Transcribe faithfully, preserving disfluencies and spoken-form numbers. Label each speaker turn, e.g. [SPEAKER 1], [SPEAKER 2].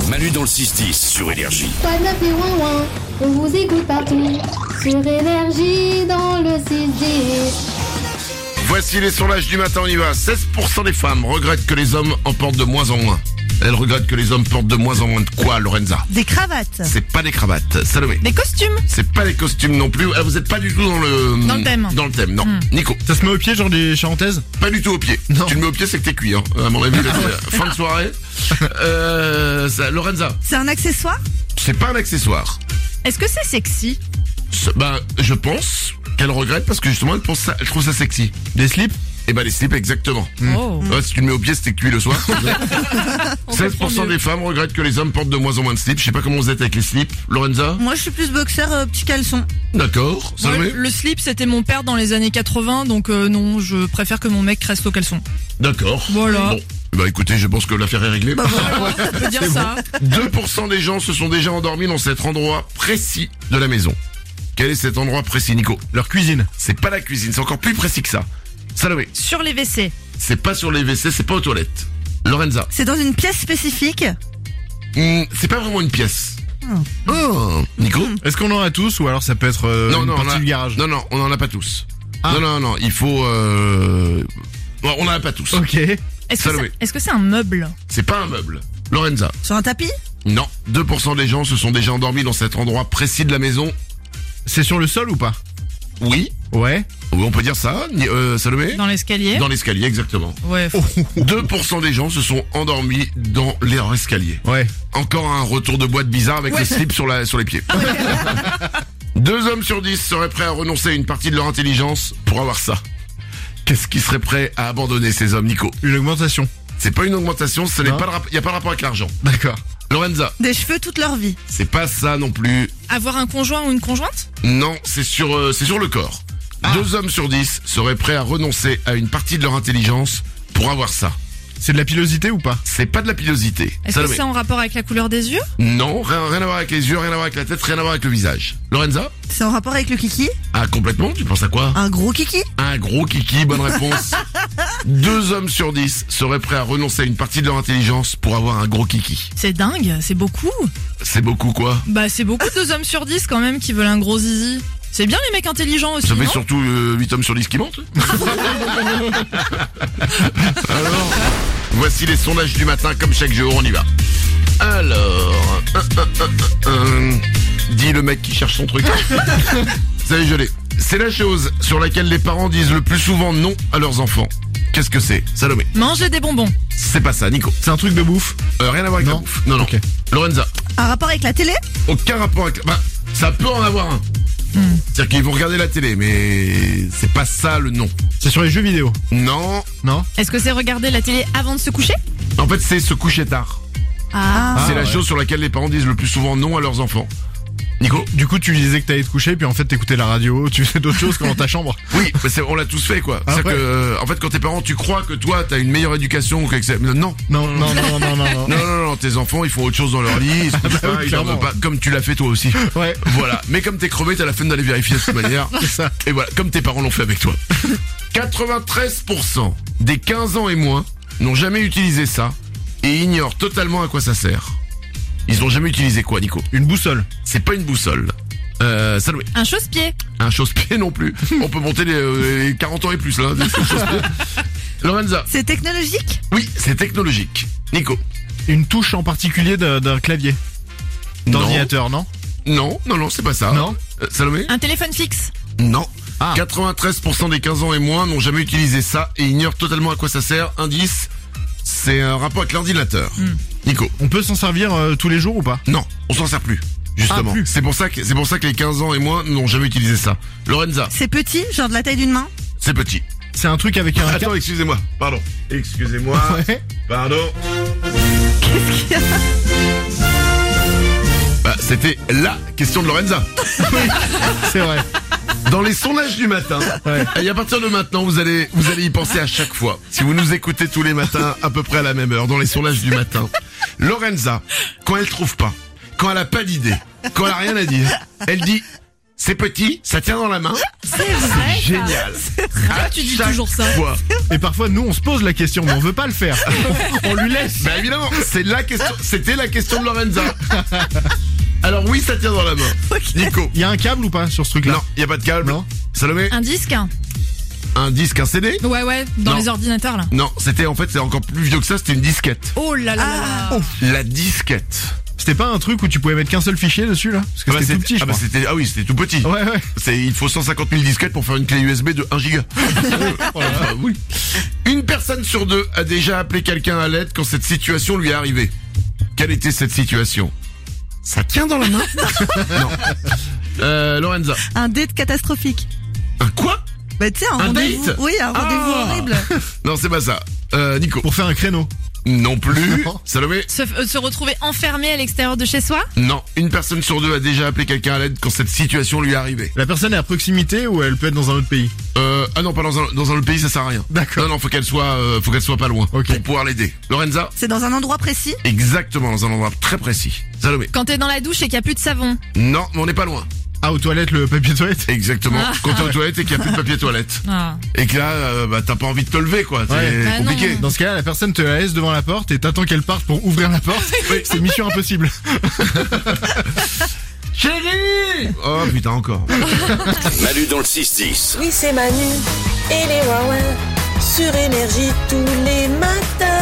[SPEAKER 1] Manu dans le six dix sur Énergie.
[SPEAKER 2] Quoi de neuf et ouin ouin, on vous écoute partout. Sur Énergie dans le six dix.
[SPEAKER 3] Voici les sondages du matin, on y va. seize pour cent des femmes regrettent que les hommes en portent de moins en moins. Elles regrettent que les hommes portent de moins en moins de quoi, Lorenza?
[SPEAKER 4] Des cravates.
[SPEAKER 3] C'est pas des cravates. Salomé?
[SPEAKER 5] Des costumes.
[SPEAKER 3] C'est pas des costumes non plus. Ah, vous êtes pas du tout dans le...
[SPEAKER 5] Dans le thème.
[SPEAKER 3] Dans le thème, non.
[SPEAKER 5] Mm.
[SPEAKER 3] Nico?
[SPEAKER 6] Ça se met au pied, genre des charentaises?
[SPEAKER 3] Pas du tout au pied.
[SPEAKER 6] Non.
[SPEAKER 3] Tu le mets au pied, c'est que t'es cuit, hein. À mon avis, là, c'est fin de soirée. Euh, ça, Lorenza?
[SPEAKER 4] C'est un accessoire?
[SPEAKER 3] C'est pas un accessoire.
[SPEAKER 5] Est-ce que c'est sexy?
[SPEAKER 3] Ce- Ben, je pense qu'elle regrette parce que justement, elle pense ça, elle trouve ça sexy.
[SPEAKER 6] Des slips?
[SPEAKER 3] Et ben, les slips, exactement.
[SPEAKER 5] Oh.
[SPEAKER 3] Ouais, si tu le mets au pied, c'était cuit le soir. seize pour cent
[SPEAKER 5] mieux.
[SPEAKER 3] des femmes regrettent que les hommes portent de moins en moins de slips. Je sais pas comment vous êtes avec les slips. Lorenza?
[SPEAKER 4] Moi, je suis plus boxeur, euh, petit caleçon.
[SPEAKER 3] D'accord.
[SPEAKER 5] Moi,
[SPEAKER 3] Salomé?
[SPEAKER 5] le slip, c'était mon père dans les années quatre-vingts, donc euh, non, je préfère que mon mec reste au caleçon.
[SPEAKER 3] D'accord.
[SPEAKER 5] Voilà.
[SPEAKER 3] Bon. Bah écoutez, je pense que l'affaire est réglée.
[SPEAKER 5] On peut dire ça.
[SPEAKER 3] deux pour cent des gens se sont déjà endormis dans cet endroit précis de la maison. Quel est cet endroit précis, Nico?
[SPEAKER 6] Leur cuisine.
[SPEAKER 3] C'est pas la cuisine, c'est encore plus précis que ça. Salomé?
[SPEAKER 5] Sur les W C.
[SPEAKER 3] C'est pas sur les W C, c'est pas aux toilettes. Lorenza?
[SPEAKER 4] C'est dans une pièce spécifique.
[SPEAKER 3] Hmm, c'est pas vraiment une pièce. Oh. Nico?
[SPEAKER 6] Est-ce qu'on en a tous ou alors ça peut être euh,
[SPEAKER 3] Non,
[SPEAKER 6] une
[SPEAKER 3] non, on
[SPEAKER 6] partie
[SPEAKER 3] a-
[SPEAKER 6] du garage?
[SPEAKER 3] non, non, on en a pas tous.
[SPEAKER 6] Ah.
[SPEAKER 3] Non, non, non, il faut... Euh... bon, on en a pas tous.
[SPEAKER 6] Ok.
[SPEAKER 5] Est-ce que
[SPEAKER 3] Salomé.
[SPEAKER 5] c'est est-ce que c'est un meuble?
[SPEAKER 3] C'est pas un meuble. Lorenza?
[SPEAKER 4] Sur un tapis?
[SPEAKER 3] Non. deux pour cent des gens se sont déjà endormis dans cet endroit précis de la maison.
[SPEAKER 6] C'est sur le sol ou pas?
[SPEAKER 3] Oui.
[SPEAKER 6] Ouais.
[SPEAKER 3] Oui, on peut dire ça. Ni- Euh, Salomé?
[SPEAKER 5] Dans l'escalier?
[SPEAKER 3] Dans l'escalier, exactement.
[SPEAKER 5] Ouais. faut-
[SPEAKER 3] deux pour cent des gens se sont endormis dans leur escalier.
[SPEAKER 6] Ouais.
[SPEAKER 3] Encore un retour de boîte bizarre avec le slip sur, la, sur les pieds. Deux hommes sur dix seraient prêts à renoncer à une partie de leur intelligence pour avoir ça. Qu'est-ce qui serait prêt à abandonner ces hommes, Nico?
[SPEAKER 6] Une augmentation.
[SPEAKER 3] C'est pas une augmentation, ce n'est
[SPEAKER 6] Non.
[SPEAKER 3] pas le rap- y a pas de rapport avec l'argent.
[SPEAKER 6] D'accord.
[SPEAKER 3] Lorenza?
[SPEAKER 4] Des cheveux toute leur vie.
[SPEAKER 3] C'est pas ça non plus.
[SPEAKER 5] Avoir un conjoint ou une conjointe?
[SPEAKER 3] Non, c'est sur, euh, c'est sur le corps.
[SPEAKER 6] Ah.
[SPEAKER 3] Deux hommes sur dix seraient prêts à renoncer à une partie de leur intelligence pour avoir ça.
[SPEAKER 6] C'est de la pilosité ou pas?
[SPEAKER 3] C'est pas de la pilosité.
[SPEAKER 5] Est-ce que
[SPEAKER 3] Salomé?
[SPEAKER 5] c'est en rapport avec la couleur des yeux?
[SPEAKER 3] Non, rien, rien à voir avec les yeux, rien à voir avec la tête, rien à voir avec le visage. Lorenza?
[SPEAKER 4] C'est en rapport avec le kiki?
[SPEAKER 3] Ah, complètement, tu penses à quoi?
[SPEAKER 4] Un gros kiki?
[SPEAKER 3] Un gros kiki, bonne réponse. Deux hommes sur dix seraient prêts à renoncer à une partie de leur intelligence pour avoir un gros kiki.
[SPEAKER 5] C'est dingue, c'est beaucoup.
[SPEAKER 3] C'est beaucoup quoi?
[SPEAKER 5] Bah c'est beaucoup deux hommes sur dix quand même qui veulent un gros zizi. C'est bien les mecs intelligents aussi,
[SPEAKER 3] Ça fait
[SPEAKER 5] non?
[SPEAKER 3] surtout euh, huit hommes sur dix qui mentent. Alors, voici les sondages du matin, comme chaque jour, on y va. Alors, un, un, un, un, un. Dit le mec qui cherche son truc. Ça y est, je l'ai. C'est la chose sur laquelle les parents disent le plus souvent non à leurs enfants. Qu'est-ce que c'est, Salomé?
[SPEAKER 5] Manger des bonbons.
[SPEAKER 3] C'est pas ça, Nico.
[SPEAKER 6] C'est un truc de bouffe?
[SPEAKER 3] Euh, rien à voir avec
[SPEAKER 6] Non.
[SPEAKER 3] la bouffe. Non, non.
[SPEAKER 6] Ok.
[SPEAKER 3] Lorenza?
[SPEAKER 4] Un rapport avec la télé?
[SPEAKER 3] Aucun rapport avec... Bah, ça peut en avoir un. C'est-à-dire qu'ils vont regarder la télé, mais c'est pas ça le nom.
[SPEAKER 6] C'est sur les jeux vidéo?
[SPEAKER 3] Non.
[SPEAKER 6] Non?
[SPEAKER 5] Est-ce que c'est regarder la télé avant de se coucher?
[SPEAKER 3] En fait, c'est se coucher tard.
[SPEAKER 5] Ah.
[SPEAKER 3] c'est la
[SPEAKER 6] ouais.
[SPEAKER 3] chose sur laquelle les parents disent le plus souvent non à leurs enfants. Nico?
[SPEAKER 6] Du coup, tu disais que t'allais te coucher, puis en fait, t'écoutais la radio, tu faisais d'autres choses que dans ta chambre.
[SPEAKER 3] Oui, mais c'est- on l'a tous fait, quoi.
[SPEAKER 6] Ah,
[SPEAKER 3] C'est-à-dire
[SPEAKER 6] ouais.
[SPEAKER 3] que, euh, en fait, quand tes parents, tu crois que toi, t'as une meilleure éducation ou que c'est... Non. Non,
[SPEAKER 6] Non, non, non, non, non, non.
[SPEAKER 3] non, non, non, tes enfants, ils font autre chose dans leur lit, ils se couchent
[SPEAKER 6] bah
[SPEAKER 3] pas,
[SPEAKER 6] oui,
[SPEAKER 3] ils dorment
[SPEAKER 6] clairement.
[SPEAKER 3] pas, comme tu l'as fait toi aussi.
[SPEAKER 6] Ouais.
[SPEAKER 3] Voilà. Mais comme t'es crevé, t'as la flemme d'aller vérifier de toute manière.
[SPEAKER 6] C'est ça.
[SPEAKER 3] Et voilà, comme tes parents l'ont fait avec toi. quatre-vingt-treize pour cent des quinze ans et moins n'ont jamais utilisé ça et ignorent totalement à quoi ça sert. Ils ont jamais utilisé quoi, Nico?
[SPEAKER 6] Une boussole.
[SPEAKER 3] C'est pas une boussole. Euh, Salomé.
[SPEAKER 5] Un chausse-pied.
[SPEAKER 3] Un chausse-pied non plus. On peut monter les, euh, les quarante ans et plus, là. des chausse-pieds. Lorenza.
[SPEAKER 4] C'est technologique?
[SPEAKER 3] Oui, c'est technologique. Nico.
[SPEAKER 6] Une touche en particulier d'un d'un clavier. D'ordinateur, non?
[SPEAKER 3] Non, non, non, c'est pas ça.
[SPEAKER 6] Non.
[SPEAKER 3] Euh, Salomé.
[SPEAKER 5] Un téléphone fixe.
[SPEAKER 3] Non.
[SPEAKER 6] Ah.
[SPEAKER 3] quatre-vingt-treize pour cent des quinze ans et moins n'ont jamais utilisé ça et ignorent totalement à quoi ça sert. Indice, c'est un rapport avec l'ordinateur. Nico.
[SPEAKER 6] On peut s'en servir euh, tous les jours ou pas?
[SPEAKER 3] Non, on s'en sert plus. Justement.
[SPEAKER 6] Ah, plus.
[SPEAKER 3] C'est pour ça que c'est pour ça que les quinze ans et moins n'ont jamais utilisé ça. Lorenza,
[SPEAKER 4] C'est petit, genre de la taille d'une main?
[SPEAKER 3] c'est petit.
[SPEAKER 6] C'est un truc avec un...
[SPEAKER 3] Attends, excusez-moi. Pardon. Excusez-moi.
[SPEAKER 6] Ouais.
[SPEAKER 3] Pardon.
[SPEAKER 4] Qu'est-ce qu'il y a?
[SPEAKER 3] Bah, c'était la question de Lorenza.
[SPEAKER 6] C'est vrai.
[SPEAKER 3] Dans les sondages du matin,
[SPEAKER 6] Ouais.
[SPEAKER 3] et à partir de maintenant, vous allez, vous allez y penser à chaque fois. Si vous nous écoutez tous les matins, à peu près à la même heure, dans les sondages du matin, Lorenza, quand elle trouve pas, quand elle a pas d'idée, quand elle a rien à dire, elle dit c'est petit, ça tient dans la main.
[SPEAKER 5] C'est vrai. ça.
[SPEAKER 3] Génial.
[SPEAKER 5] Pourquoi tu dis
[SPEAKER 3] Chaque
[SPEAKER 5] toujours ça
[SPEAKER 3] fois.
[SPEAKER 6] Et parfois, nous, on se pose la question, mais on veut pas le faire. On lui laisse.
[SPEAKER 3] Bah évidemment, c'est la question, c'était la question de Lorenza. Alors oui, ça tient dans la main. Nico.
[SPEAKER 6] Il y a un câble ou pas sur ce truc-là?
[SPEAKER 3] Non, il y a pas de câble.
[SPEAKER 6] Non.
[SPEAKER 3] Salomé.
[SPEAKER 5] Un disque.
[SPEAKER 3] Un disque, un C D?
[SPEAKER 5] Ouais ouais, dans
[SPEAKER 3] Non.
[SPEAKER 5] les ordinateurs là.
[SPEAKER 3] Non, c'était en fait, c'est encore plus vieux que ça, c'était une disquette.
[SPEAKER 5] Oh là là là. là.
[SPEAKER 3] La disquette.
[SPEAKER 6] C'était pas un truc où tu pouvais mettre qu'un seul fichier dessus, là? Parce que
[SPEAKER 3] Ah bah,
[SPEAKER 6] c'était tout
[SPEAKER 3] c'est-
[SPEAKER 6] petit, je
[SPEAKER 3] ah bah,
[SPEAKER 6] crois.
[SPEAKER 3] c'était, ah oui, c'était tout petit.
[SPEAKER 6] Ouais, ouais.
[SPEAKER 3] C'est, il faut cent cinquante mille disquettes pour faire une clé U S B de un giga.
[SPEAKER 6] Oh là là.
[SPEAKER 3] Ah oui. Une personne sur deux a déjà appelé quelqu'un à l'aide quand cette situation lui est arrivée. Quelle était cette situation? Ça tient dans la main? Non. Euh, Lorenza.
[SPEAKER 4] Un date catastrophique.
[SPEAKER 3] Un quoi?
[SPEAKER 4] Bah tu sais, un,
[SPEAKER 3] Un
[SPEAKER 4] rendez-vous.
[SPEAKER 3] date
[SPEAKER 4] Oui, un rendez-vous
[SPEAKER 3] Ah.
[SPEAKER 4] horrible.
[SPEAKER 3] Non, c'est pas ça. Euh, Nico.
[SPEAKER 6] Pour faire un créneau.
[SPEAKER 3] Non plus.
[SPEAKER 6] Non.
[SPEAKER 3] Salomé.
[SPEAKER 5] Se, euh, se retrouver enfermé à l'extérieur de chez soi.
[SPEAKER 3] Non. Une personne sur deux a déjà appelé quelqu'un à l'aide quand cette situation lui est arrivée.
[SPEAKER 6] La personne est à proximité ou elle peut être dans un autre pays?
[SPEAKER 3] Euh, ah non, pas dans un, dans un autre pays, ça sert à rien.
[SPEAKER 6] D'accord.
[SPEAKER 3] Non, non, faut qu'elle soit, euh, faut qu'elle soit pas loin.
[SPEAKER 6] Ok.
[SPEAKER 3] Pour pouvoir l'aider. Lorenza.
[SPEAKER 4] C'est dans un endroit précis.
[SPEAKER 3] Exactement, dans un endroit très précis. Salomé.
[SPEAKER 5] Quand t'es dans la douche et qu'il y a plus de savon.
[SPEAKER 3] Non, mais on n'est pas loin.
[SPEAKER 6] Ah, aux toilettes, le papier toilette?
[SPEAKER 3] Exactement.
[SPEAKER 5] Ah.
[SPEAKER 3] Quand t'es aux toilettes et qu'il n'y a plus de papier toilette.
[SPEAKER 5] Ah.
[SPEAKER 3] Et que là, euh, bah, t'as pas envie de te lever, quoi. C'est
[SPEAKER 6] Ouais.
[SPEAKER 5] Bah non.
[SPEAKER 3] compliqué.
[SPEAKER 6] Dans ce cas-là, la personne te laisse devant la porte et t'attends qu'elle parte pour ouvrir la porte. C'est mission impossible.
[SPEAKER 3] Chérie! Oh, putain, encore.
[SPEAKER 1] Manu dans le six dix.
[SPEAKER 7] Oui, c'est Manu et les Wawa sur Énergie tous les matins.